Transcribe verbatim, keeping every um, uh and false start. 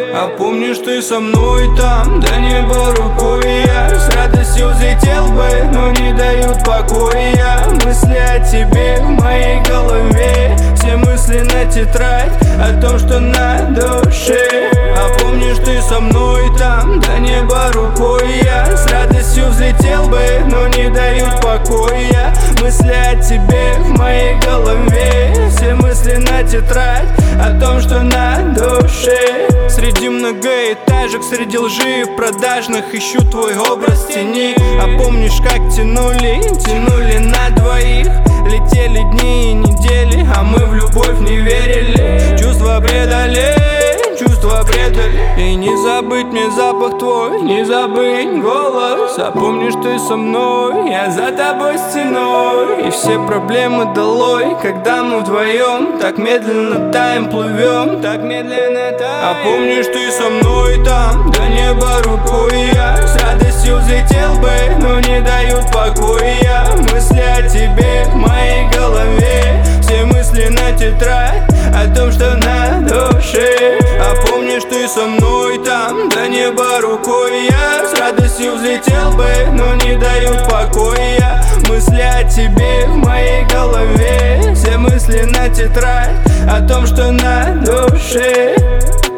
А помнишь, ты со мной там, до неба рукой я с радостью взлетел бы, но не дают покоя мысли о тебе в моей голове. Все мысли на тетрадь о том, что на душе. А помнишь, ты со мной там, до неба рукой я с радостью взлетел бы, но не дают покоя мысли о тебе в моей голове. Все мысли на тетрадь о том, что на душе. Среди многоэтажек, среди лжи продажных ищу твой образ тени. А помнишь, как тянули, тянули на двоих? Летели дни и недели, а мы в любовь не верили. Чувства предали, чувства предали. И не забыть мне запах твой, не забыть голос. А помнишь, ты со мной, я за тобой стеной. И все проблемы долой, когда мы вдвоем так медленно таем, плывем, так медленно таем. А помнишь, ты со мной там, до неба рукой я с радостью взлетел бы, но не дают покоя мысли о тебе в моей голове. Все мысли на тетрадь о том, что на душе. А помнишь, ты со мной там, до неба рукой я с радостью взлетел бы, но не дают покоя мысли о тебе в моей голове. Все мысли на тетрадь о том, что на душе.